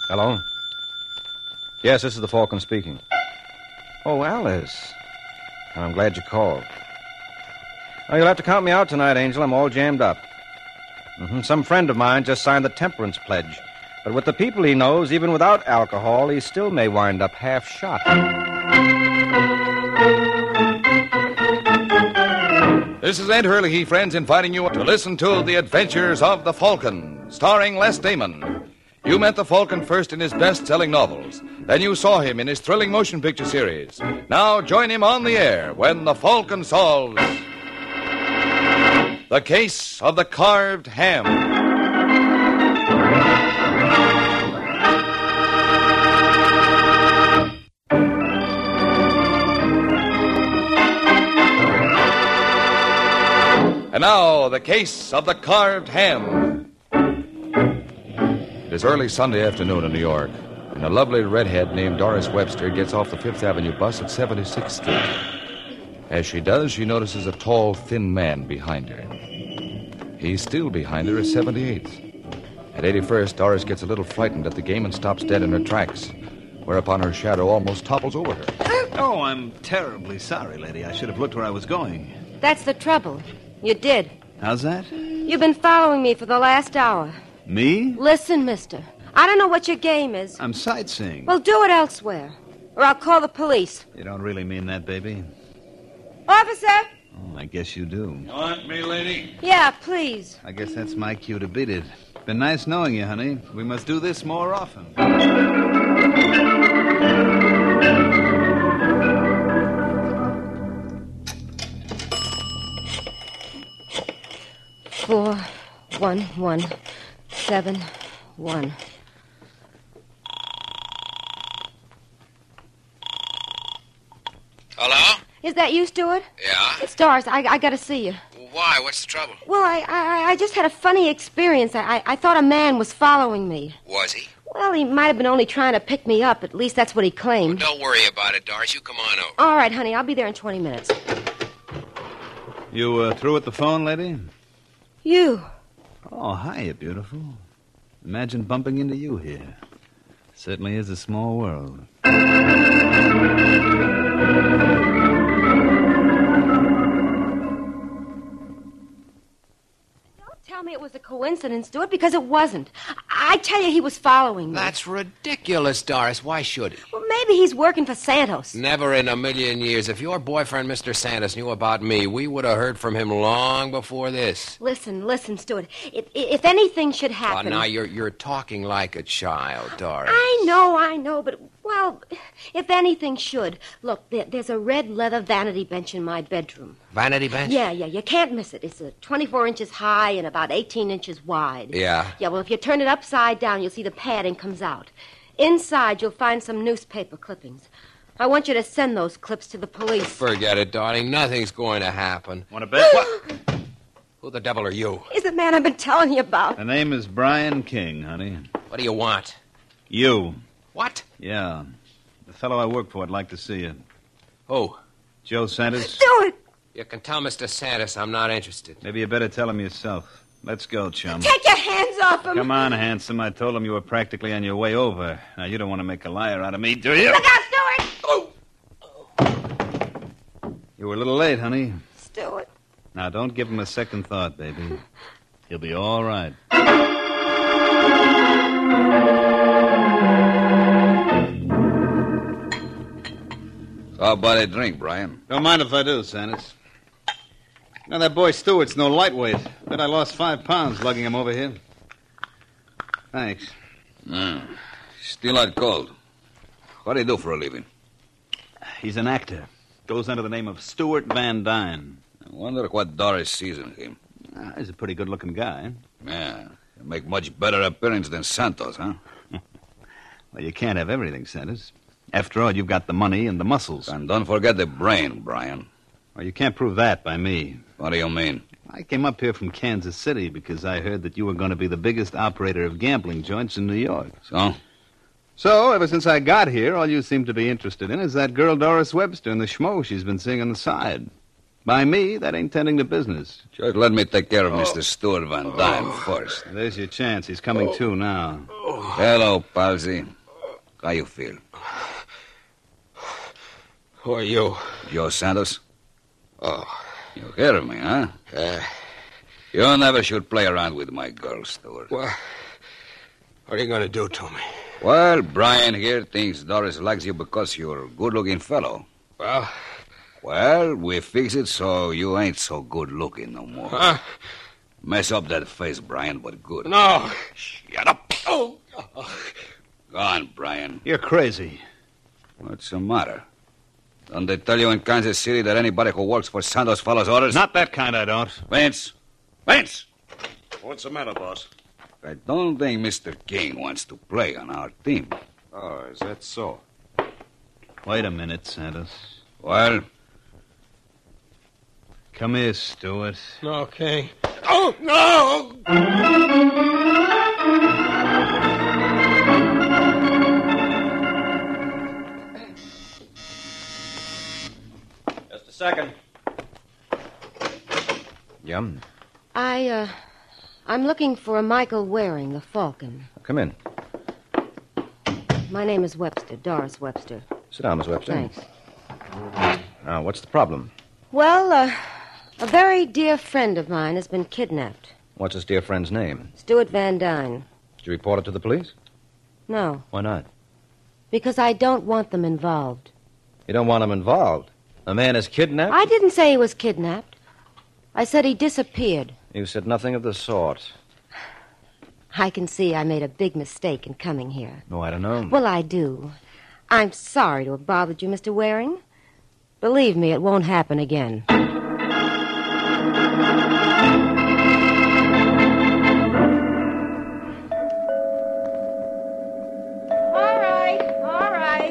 Hello? Yes, this is the Falcon speaking. Oh, Alice. I'm glad you called. Oh, you'll have to count me out tonight, Angel. I'm all jammed up. Some friend of mine just signed the temperance pledge. But with the people he knows, even without alcohol, he still may wind up half shot. This is Ed Hurley, friends, inviting you to listen to The Adventures of the Falcon, starring Les Damon. You met the Falcon first in his best-selling novels. Then you saw him in his thrilling motion picture series. Now join him on the air when the Falcon solves The Case of the Carved Ham. And now, The Case of the Carved Ham. It is early Sunday afternoon in New York, and a lovely redhead named Doris Webster gets off the Fifth Avenue bus at 76th Street. As she does, she notices a tall, thin man behind her. He's still behind her at 78th. At 81st, Doris gets a little frightened at the game and stops dead in her tracks, whereupon her shadow almost topples over her. Oh, I'm terribly sorry, lady. I should have looked where I was going. That's the trouble. You did. How's that? You've been following me for the last hour. Me? Listen, mister. I don't know what your game is. I'm sightseeing. Well, do it elsewhere, or I'll call the police. You don't really mean that, baby? Officer! Oh, I guess you do. You want me, lady? Yeah, please. I guess that's my cue to beat it. Been nice knowing you, honey. We must do this more often. 41171. Hello? Is that you, Stuart? Yeah? It's Doris. I gotta see you. Why? What's the trouble? Well, I just had a funny experience. I thought a man was following me. Was he? Well, he might have been only trying to pick me up. At least that's what he claimed. Well, don't worry about it, Doris. You come on over. All right, honey. I'll be there in 20 minutes. You through with the phone, lady? You. Oh, hiya, beautiful. Imagine bumping into you here. Certainly is a small world. Tell me it was a coincidence, Stuart, because it wasn't. I tell you he was following me. That's ridiculous, Doris. Why should he? Well, maybe he's working for Santos. Never in a million years. If your boyfriend, Mr. Santos, knew about me, we would have heard from him long before this. Listen, Stuart. If anything should happen... Well, now you're talking like a child, Doris. I know, but, well, if anything should... Look, there's a red leather vanity bench in my bedroom. Vanity bench? Yeah, you can't miss it. It's 24 inches high and about 18 inches wide. Yeah? Yeah, well, if you turn it upside down, you'll see the padding comes out. Inside, you'll find some newspaper clippings. I want you to send those clips to the police. Forget it, darling. Nothing's going to happen. Want to bet? What? Who the devil are you? He's the man I've been telling you about. The name is Brian King, honey. What do you want? You. What? Yeah. The fellow I work for would like to see you. Who? Joe Santos. Do it! You can tell Mr. Santos I'm not interested. Maybe you better tell him yourself. Let's go, chum. Take your hands off him! Come on, handsome. I told him you were practically on your way over. Now, you don't want to make a liar out of me, do you? Look out, Stuart! Oh! You were a little late, honey. Stuart. Now, don't give him a second thought, baby. He'll be all right. How about a drink, Brian? Don't mind if I do, Santos. Now, that boy Stewart's no lightweight. Bet I lost 5 pounds lugging him over here. Thanks. Still out cold. What do you do for a living? He's an actor. Goes under the name of Stuart Van Dyne. I wonder what Doris sees in him. He's a pretty good-looking guy. Yeah, he'll make much better appearance than Santos, huh? Well, you can't have everything, Santos. After all, you've got the money and the muscles. And don't forget the brain, Brian. Well, you can't prove that by me. What do you mean? I came up here from Kansas City because I heard that you were going to be the biggest operator of gambling joints in New York. So? So, ever since I got here, all you seem to be interested in is that girl Doris Webster and the schmo she's been seeing on the side. By me, that ain't tending to business. Just let me take care of Mr. Stuart Van Dyne first. There's your chance. He's coming to now. Hello, Palsy. How you feel? Who are you? Joe Santos? Oh. You hear me, huh? You never should play around with my girl, Stewart. What are you going to do to me? Well, Brian here thinks Doris likes you because you're a good-looking fellow. Well, we fix it so you ain't so good-looking no more. Huh? Mess up that face, Brian, but good. No. Shut up. Oh. Go on, Brian. You're crazy. What's the matter? Don't they tell you in Kansas City that anybody who works for Santos follows orders? Not that kind, I don't. Vince! Vince! What's the matter, boss? I don't think Mr. King wants to play on our team. Oh, is that so? Wait a minute, Santos. Well, Come here, Stewart. Okay. Oh, no! Just a second. Yum. I'm looking for a Michael Waring, the Falcon. Come in. My name is Webster, Doris Webster. Sit down, Miss Webster. Thanks. Now, what's the problem? Well, a very dear friend of mine has been kidnapped. What's his dear friend's name? Stuart Van Dyne. Did you report it to the police? No, Why not? because I don't want them involved. You don't want him involved. A man is kidnapped? I didn't say he was kidnapped. I said he disappeared. You said nothing of the sort. I can see I made a big mistake in coming here. No, I don't know. Well, I do. I'm sorry to have bothered you, Mr. Waring. Believe me, it won't happen again. All right.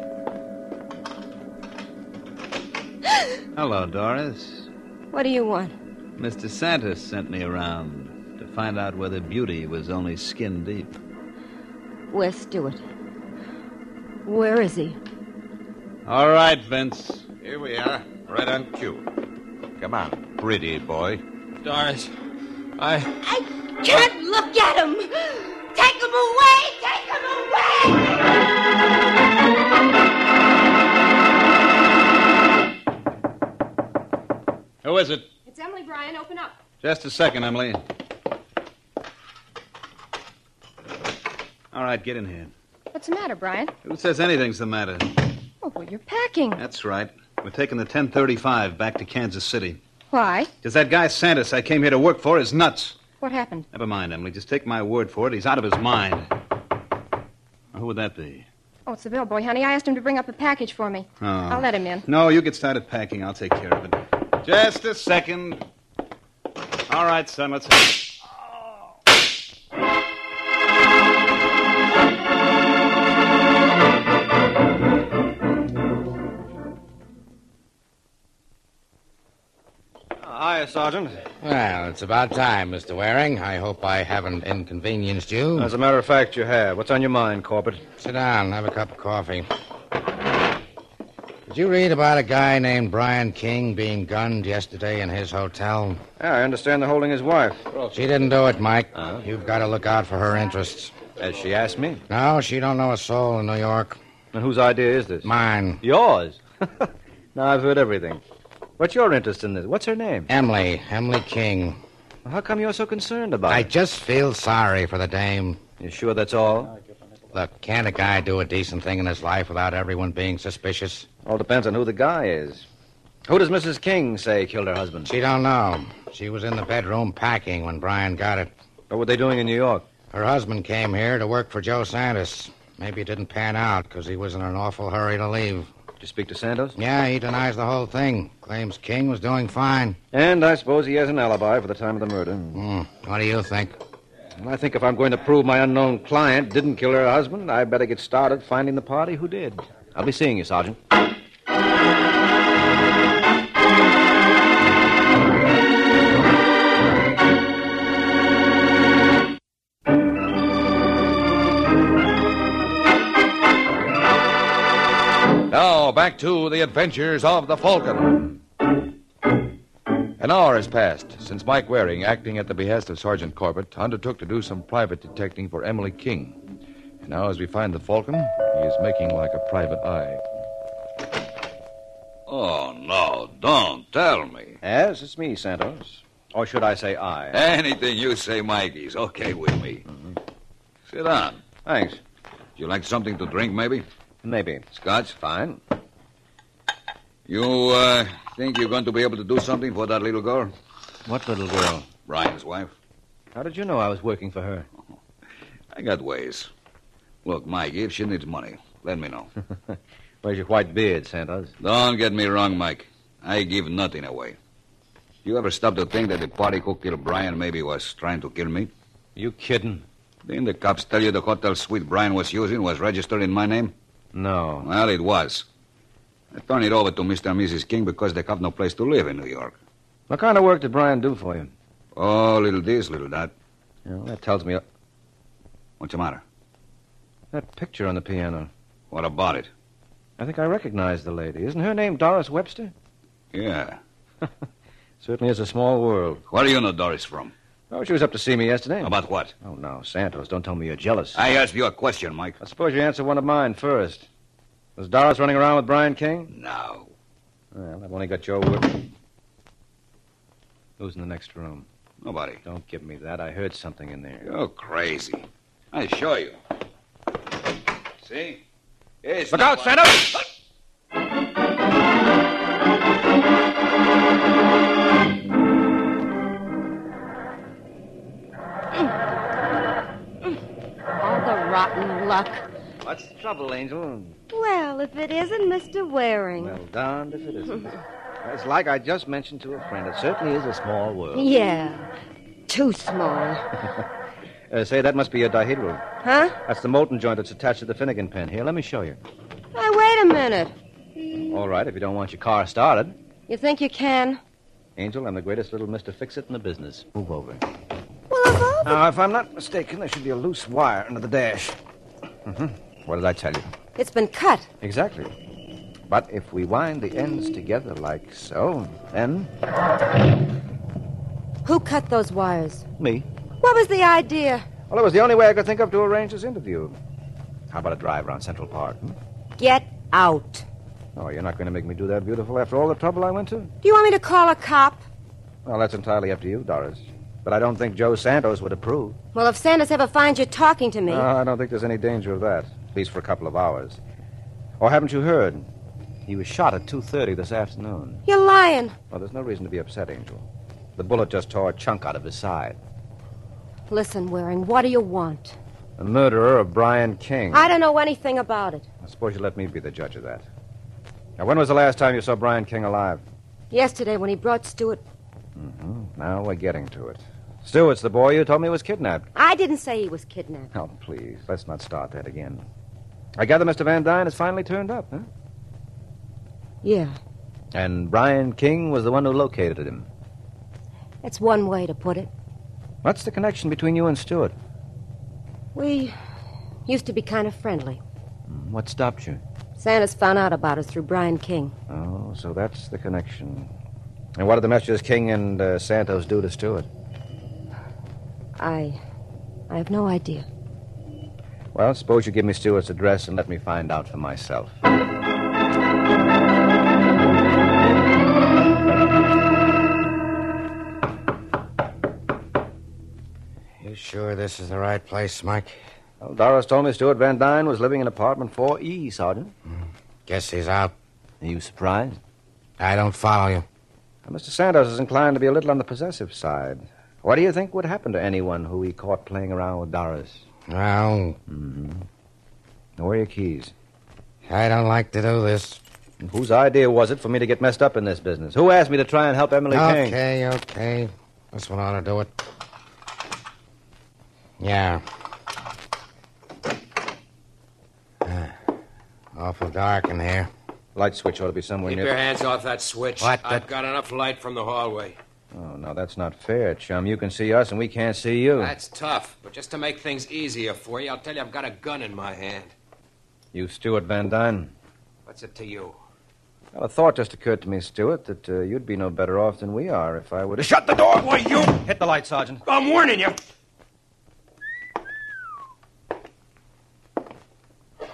Hello, Doris. What do you want? Mr. Santos sent me around to find out whether Beauty was only skin deep. Where's Stuart? Where is he? All right, Vince. Here we are, right on cue. Come on, pretty boy. Doris, I can't look at him! Take him away! Take him away! Who is it? It's Emily Bryan. Open up. Just a second, Emily. All right, get in here. What's the matter, Brian? Who says anything's the matter? Oh, well, you're packing. That's right. We're taking the 1035 back to Kansas City. Why? Because that guy Santos I came here to work for is nuts. What happened? Never mind, Emily. Just take my word for it. He's out of his mind. Now, who would that be? Oh, it's the bellboy, honey. I asked him to bring up a package for me. Oh. I'll let him in. No, you get started packing. I'll take care of it. Just a second. All right, son, let's have it. Hiya, Sergeant. well, it's about time, Mr. Waring. I hope I haven't inconvenienced you. As a matter of fact, you have. What's on your mind, Corbett? Sit down, have a cup of coffee. Did you read about a guy named Brian King being gunned yesterday in his hotel? Yeah, I understand they're holding his wife. She didn't do it, Mike. You've got to look out for her interests. As she asked me. No, she don't know a soul in New York. And whose idea is this? Mine. Yours? Now, I've heard everything. What's your interest in this? What's her name? Emily King. Well, how come you're so concerned about I it? just feel sorry for the dame. You sure that's all? Look, can't a guy do a decent thing in his life without everyone being suspicious? All depends on who the guy is. Who does Mrs. King say killed her husband? She don't know. She was in the bedroom packing when Brian got it. What were they doing in New York? Her husband came here to work for Joe Santos. Maybe it didn't pan out because he was in an awful hurry to leave. Did you speak to Santos? Yeah, he denies the whole thing. Claims King was doing fine. And I suppose he has an alibi for the time of the murder. What do you think? And I think if I'm going to prove my unknown client didn't kill her husband, I better get started finding the party who did. I'll be seeing you, Sergeant. Now, back to the adventures of the Falcon. An hour has passed since Mike Waring, acting at the behest of Sergeant Corbett, undertook to do some private detecting for Emily King. Now, as we find the Falcon, he is making like a private eye. Oh, no, don't tell me. Yes, it's me, Santos. Or should I say I? Anything you say, Mikey's okay with me. Sit down. Thanks. You like something to drink, maybe? Maybe. Scotch? Fine. You, think you're going to be able to do something for that little girl? What little girl? Brian's wife. How did you know I was working for her? I got ways. Look, Mikey, if she needs money, let me know. Where's your white beard, Santos? Don't get me wrong, Mike. I give nothing away. You ever stop to think that the party who killed Brian maybe was trying to kill me? You kidding? Didn't the cops tell you the hotel suite Brian was using was registered in my name? No. Well, it was. I turned it over to Mr. and Mrs. King because they have no place to live in New York. What kind of work did Brian do for you? Oh, little this, little that. That tells me... What's the matter? That picture on the piano. What about it? I think I recognize the lady. Isn't her name Doris Webster? Yeah. Certainly is a small world. Where do you know Doris from? Oh, she was up to see me yesterday. About what? Oh, no, Santos, don't tell me you're jealous. I asked you a question, Mike. I suppose you answer one of mine first. Was Doris running around with Brian King? No. Well, I've only got your word. Who's in the next room? Nobody. Don't give me that. I heard something in there. You're crazy. I'll show you. See? It's Look out, Santos! All the rotten luck. What's the trouble, Angel? Well, if it isn't Mr. Waring. Well, darned if it isn't. It's like I just mentioned to a friend. It certainly is a small world. Yeah. Too small. Say, that must be a dihedral. Huh? That's the molten joint that's attached to the Finnegan pen. Here, let me show you. Hey, wait a minute. All right, if you don't want your car started. You think you can? Angel, I'm the greatest little Mr. Fix-It in the business. Move over. Well, of all... Now, if I'm not mistaken, there should be a loose wire under the dash. What did I tell you? It's been cut. Exactly. But if we wind the ends together like so, then... Who cut those wires? Me. What was the idea? Well, it was the only way I could think of to arrange this interview. How about a drive around Central Park? Get out. Oh, you're not going to make me do that, beautiful, after all the trouble I went to? Do you want me to call a cop? Well, that's entirely up to you, Doris. But I don't think Joe Santos would approve. Well, if Santos ever finds you talking to me... I don't think there's any danger of that, at least for a couple of hours. Or haven't you heard? He was shot at 2:30 this afternoon. You're lying. Well, there's no reason to be upset, Angel. The bullet just tore a chunk out of his side. Listen, Waring, what do you want? The murderer of Brian King. I don't know anything about it. I suppose you let me be the judge of that. Now, when was the last time you saw Brian King alive? Yesterday when he brought Stewart... Now we're getting to it. Stewart's the boy you told me was kidnapped. I didn't say he was kidnapped. Oh, please, let's not start that again. I gather Mr. Van Dyne has finally turned up, huh? Yeah, And Brian King was the one who located him. that's one way to put it. What's the connection between you and Stewart? We used to be kind of friendly. What stopped you? Santos found out about us through Brian King. Oh, so that's the connection. And what did the messages King and Santos do to Stewart? I have no idea. Well, suppose you give me Stewart's address and let me find out for myself. You sure this is the right place, Mike? Well, Doris told me Stewart Van Dyne was living in apartment 4E, Sergeant. Guess he's out. Are you surprised? I don't follow you. Well, Mr. Santos is inclined to be a little on the possessive side. What do you think would happen to anyone who he caught playing around with Doris? Well, Where are your keys? I don't like to do this. Whose idea was it for me to get messed up in this business? Who asked me to try and help Emily King? Okay. This one ought to do it. Yeah. Awful dark in here. Light switch ought to be somewhere Keep near... your hands off that switch. What? I've got enough light from the hallway. Oh, no, that's not fair, chum. You can see us and we can't see you. That's tough, but just to make things easier for you, I'll tell you I've got a gun in my hand. You Stewart Van Dyne? What's it to you? Well, a thought just occurred to me, Stewart, that you'd be no better off than we are if I were to... Shut the door! Why, you... Hit the light, Sergeant. I'm warning you.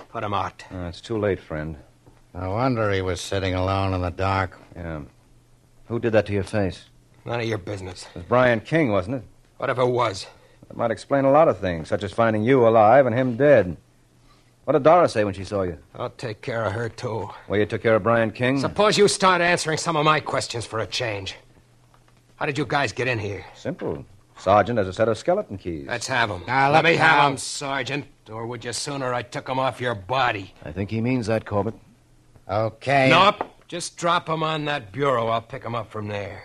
Put him out. It's too late, friend. No wonder he was sitting alone in the dark. Yeah. Who did that to your face? None of your business. It was Brian King, wasn't it? Whatever it was. That might explain a lot of things, such as finding you alive and him dead. What did Doris say when she saw you? I'll take care of her, too. Well, you took care of Brian King? Suppose you start answering some of my questions for a change. How did you guys get in here? Simple. Sergeant has a set of skeleton keys. Let's have them. Now, let me let's have have 'em. them, Sergeant. Or would you sooner I took them off your body? I think he means that, Corbett. Okay. Nope. Just drop them on that bureau. I'll pick them up from there.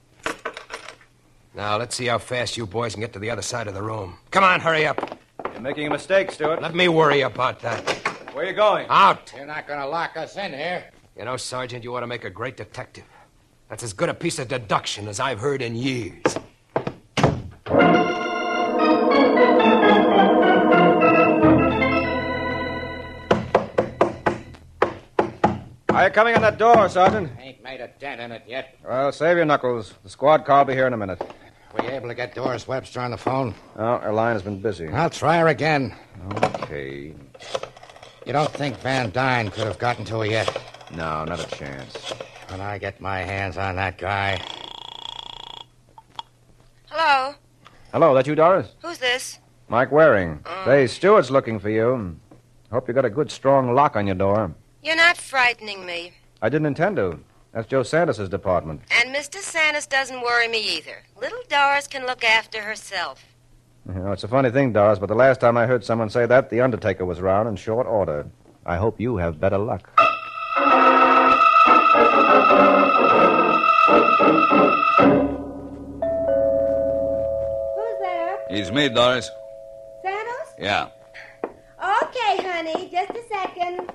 Now, let's see how fast you boys can get to the other side of the room. Come on, hurry up. You're making a mistake, Stewart. Let me worry about that. Where are you going? Out. You're not going to lock us in here. You know, Sergeant, you ought to make a great detective. That's as good a piece of deduction as I've heard in years. Are you coming on that door, Sergeant? Ain't made a dent in it yet. Well, save your knuckles. The squad car will be here in a minute. Were you able to get Doris Webster on the phone? Oh, her line has been busy. I'll try her again. Okay. You don't think Van Dyne could have gotten to her yet? No, not a chance. When I get my hands on that guy. Hello? Hello, that you, Doris? Who's this? Mike Waring. Say, Stewart's looking for you. Hope you got a good, strong lock on your door. You're not frightening me. I didn't intend to. That's Joe Santos' department. And Mr. Santos doesn't worry me either. Little Doris can look after herself. You know, it's a funny thing, Doris, but the last time I heard someone say that, the Undertaker was round in short order. I hope you have better luck. Who's there? It's me, Doris. Santos? Yeah. Okay, honey. Just a second.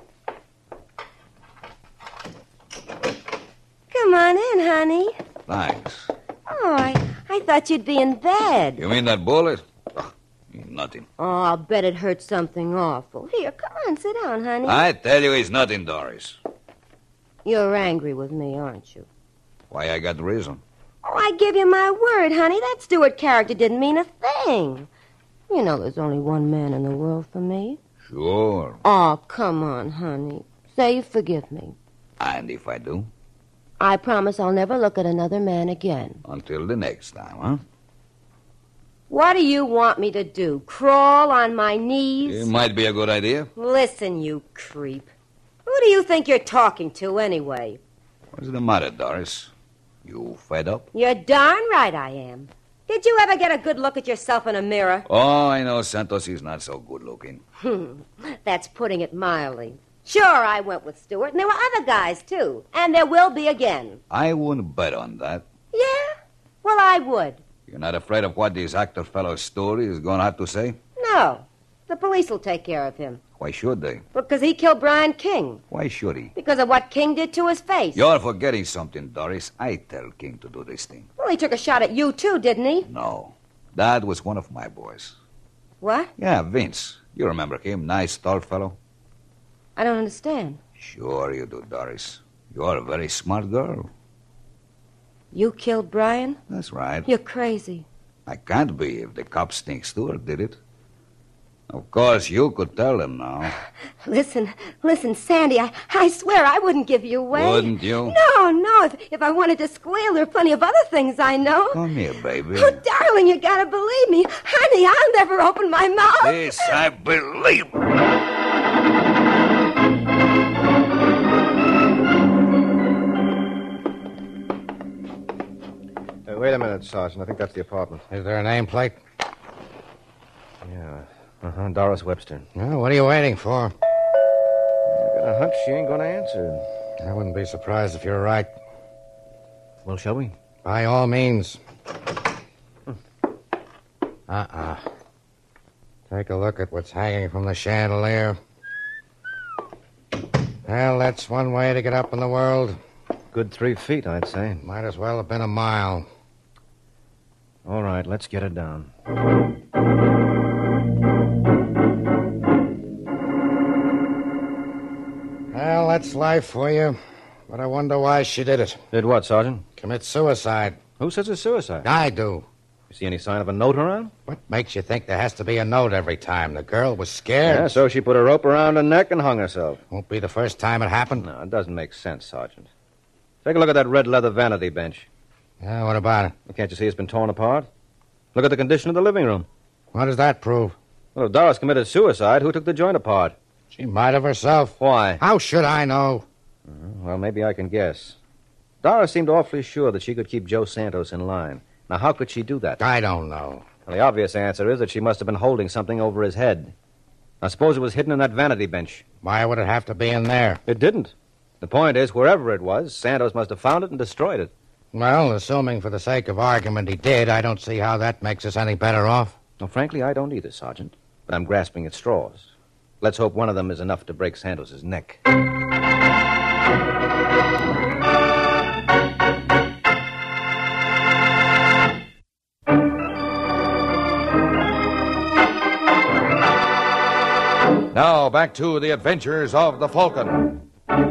Come on in, honey. Thanks. Oh, I thought you'd be in bed. You mean that bullet? Oh, nothing. Oh, I'll bet it hurt something awful. Here, come on, sit down, honey. I tell you, it's nothing, Doris. You're angry with me, aren't you? Why, I got reason. Oh, I give you my word, honey. That Stewart character didn't mean a thing. You know there's only one man in the world for me. Sure. Oh, come on, honey. Say you forgive me. And if I do? I promise I'll never look at another man again. Until the next time, huh? What do you want me to do? Crawl on my knees? It might be a good idea. Listen, you creep. Who do you think you're talking to, anyway? What's the matter, Doris? You fed up? You're darn right I am. Did you ever get a good look at yourself in a mirror? Oh, I know Santos is not so good looking. That's putting it mildly. Sure, I went with Stewart, and there were other guys, too. And there will be again. I wouldn't bet on that. Yeah? Well, I would. You're not afraid of what this actor fellow's story is going to have to say? No. The police will take care of him. Why should they? Because he killed Brian King. Why should he? Because of what King did to his face. You're forgetting something, Doris. I tell King to do this thing. Well, he took a shot at you, too, didn't he? No. That was one of my boys. What? Yeah, Vince. You remember him? Nice, tall fellow. I don't understand. Sure you do, Doris. You're a very smart girl. You killed Brian? That's right. You're crazy. I can't be if the cops think Stewart did it. Of course, you could tell them now. Listen, Sandy, I swear I wouldn't give you away. Wouldn't you? No. If I wanted to squeal, there are plenty of other things I know. Come here, baby. Oh, darling, you gotta believe me. Honey, I'll never open my mouth. This I believe. Wait a minute, Sergeant. I think that's the apartment. Is there a nameplate? Yeah. Doris Webster. Well, what are you waiting for? I got a hunch she ain't going to answer. I wouldn't be surprised if you're right. Well, shall we? By all means. Take a look at what's hanging from the chandelier. Well, that's one way to get up in the world. Good 3 feet, I'd say. Might as well have been a mile. All right, let's get it down. Well, that's life for you. But I wonder why she did it. Did what, Sergeant? Commit suicide. Who says it's suicide? I do. You see any sign of a note around? What makes you think there has to be a note every time? The girl was scared. Yeah, so she put a rope around her neck and hung herself. Won't be the first time it happened. No, it doesn't make sense, Sergeant. Take a look at that red leather vanity bench. Yeah, what about it? Can't you see it's been torn apart? Look at the condition of the living room. What does that prove? Well, if Doris committed suicide, who took the joint apart? She might have herself. Why? How should I know? Well, maybe I can guess. Doris seemed awfully sure that she could keep Joe Santos in line. Now, how could she do that? I don't know. Well, the obvious answer is that she must have been holding something over his head. I suppose it was hidden in that vanity bench. Why would it have to be in there? It didn't. The point is, wherever it was, Santos must have found it and destroyed it. Well, assuming for the sake of argument he did, I don't see how that makes us any better off. Well, frankly, I don't either, Sergeant. But I'm grasping at straws. Let's hope one of them is enough to break Santos's neck. Now, back to the adventures of the Falcon.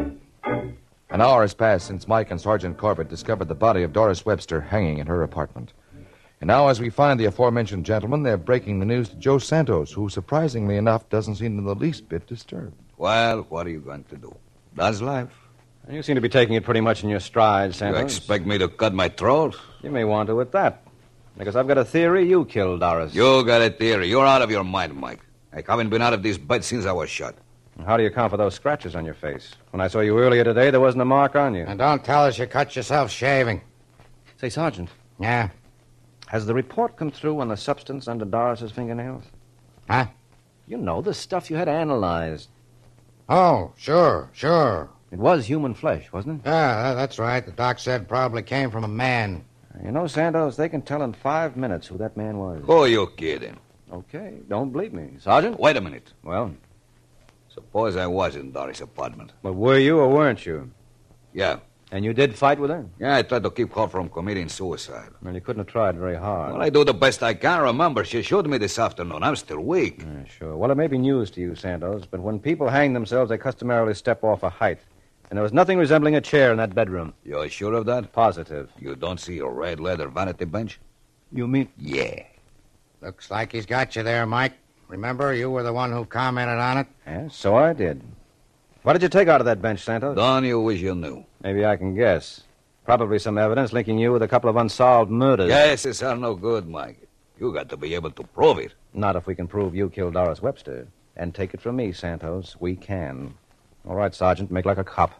An hour has passed since Mike and Sergeant Corbett discovered the body of Doris Webster hanging in her apartment. And now, as we find the aforementioned gentleman, they're breaking the news to Joe Santos, who, surprisingly enough, doesn't seem in the least bit disturbed. Well, what are you going to do? That's life. You seem to be taking it pretty much in your stride, Santos. You expect me to cut my throat? You may want to at that. Because I've got a theory you killed Doris. You got a theory. You're out of your mind, Mike. I haven't been out of this bed since I was shot. How do you account for those scratches on your face? When I saw you earlier today, there wasn't a mark on you. And don't tell us you cut yourself shaving. Say, Sergeant, Yeah? has the report come through on the substance under Doris's fingernails? Huh? You know, the stuff you had analyzed. Oh, sure. It was human flesh, wasn't it? Yeah, that's right. The doc said probably came from a man. You know, Santos, they can tell in 5 minutes who that man was. Who are you kidding? Okay, don't bleep me. Sergeant? Wait a minute. Well, Suppose I was in Doris' apartment. but were you or weren't you? Yeah. And you did fight with her? Yeah, I tried to keep her from committing suicide. Well, you couldn't have tried very hard. Well, I do the best I can. Remember, she shot me this afternoon. I'm still weak. Yeah, sure. Well, it may be news to you, Santos, but when people hang themselves, they customarily step off a height. And there was nothing resembling a chair in that bedroom. You're sure of that? Positive. You don't see a red leather vanity bench? You mean? Yeah. Looks like he's got you there, Mike. Remember, you were the one who commented on it? Yeah, so I did. What did you take out of that bench, Santos? Don't you wish you knew? Maybe I can guess. Probably some evidence linking you with a couple of unsolved murders. Guesses are no good, Mike. You got to be able to prove it. Not if we can prove you killed Doris Webster. And take it from me, Santos, we can. All right, Sergeant, make like a cop.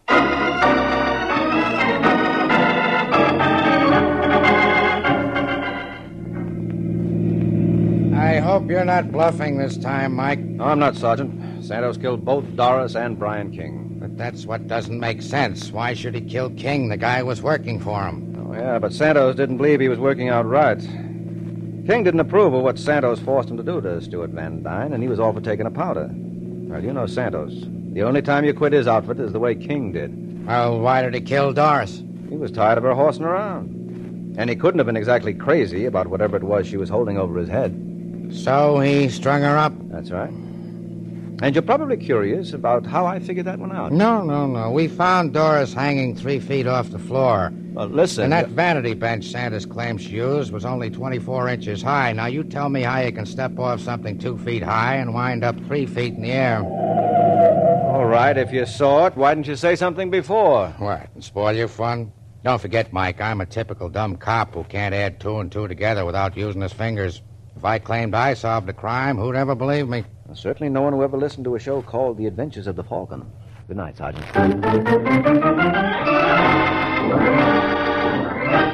I hope you're not bluffing this time, Mike. No, I'm not, Sergeant. Santos killed both Doris and Brian King. But that's what doesn't make sense. Why should he kill King, the guy who was working for him? Oh, yeah, but Santos didn't believe he was working out right. King didn't approve of what Santos forced him to do to Stuart Van Dyne, and he was all for taking a powder. Well, you know Santos. The only time you quit his outfit is the way King did. Well, why did he kill Doris? He was tired of her horsing around. And he couldn't have been exactly crazy about whatever it was she was holding over his head. So he strung her up? That's right. And you're probably curious about how I figured that one out. No. We found Doris hanging 3 feet off the floor. Well, listen. And that vanity bench Santos claims she used was only 24 inches high. Now, you tell me how you can step off something 2 feet high and wind up 3 feet in the air. All right, if you saw it, why didn't you say something before? What, spoil your fun? Don't forget, Mike, I'm a typical dumb cop who can't add 2 and 2 together without using his fingers. If I claimed I solved a crime, who'd ever believe me? Well, certainly no one who ever listened to a show called The Adventures of the Falcon. Good night, Sergeant.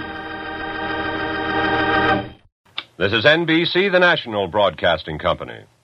This is NBC, the national broadcasting company.